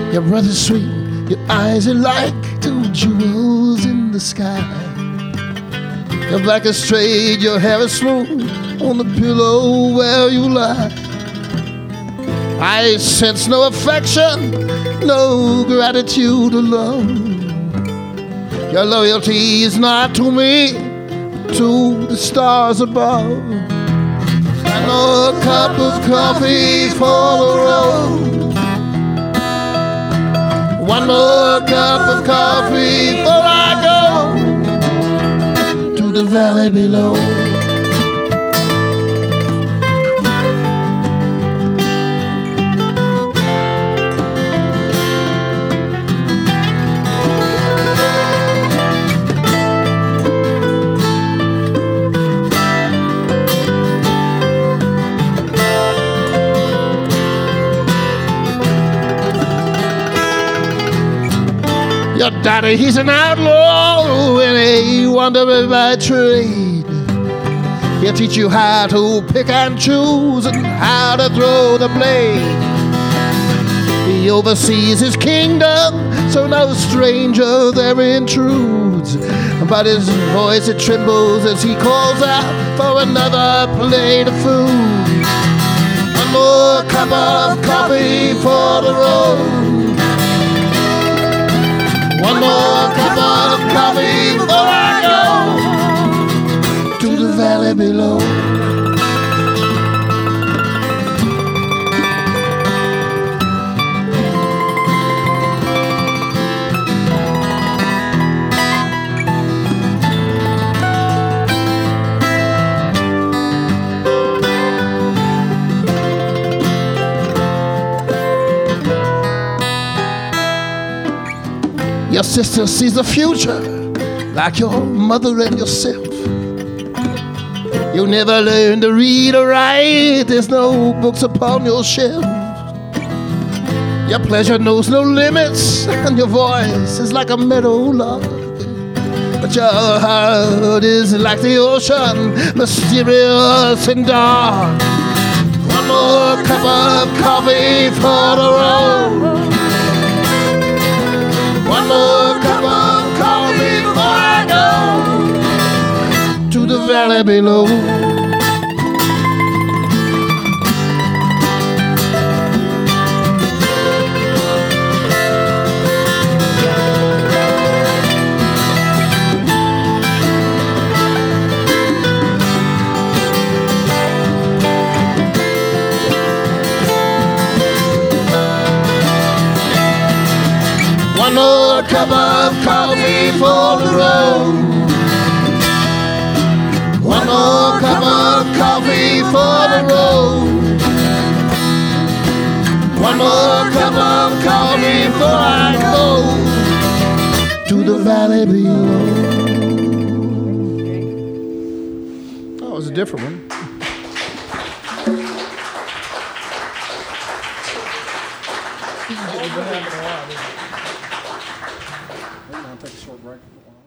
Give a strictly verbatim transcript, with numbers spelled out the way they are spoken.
Your breath is sweet, your eyes are like two jewels in the sky. Your back is straight, your hair is smooth on the pillow where you lie. I sense no affection, no gratitude or love. Your loyalty is not to me, to the stars above. I know a cup of coffee for the road. One more cup of coffee before I go to the valley below. Your daddy, he's an outlaw and a wanderer by trade. He'll teach you how to pick and choose and how to throw the blade. He oversees his kingdom, so no stranger there intrudes. But his voice, it trembles as he calls out for another plate of food. One more cup of coffee for the road. One more cup of coffee before I go to the valley below. Your sister sees the future like your mother and yourself. You'll never learn to read or write, there's no books upon your shelf. Your pleasure knows no limits, and your voice is like a meadowlark. But your heart is like the ocean, mysterious and dark. One more cup of coffee for the road. One more cup of coffee before I go to the valley below. One more cup of coffee for the road. One more cup of coffee for the road. One more cup of coffee before I go to the valley below. Oh, it was a different one. I'll take a short break.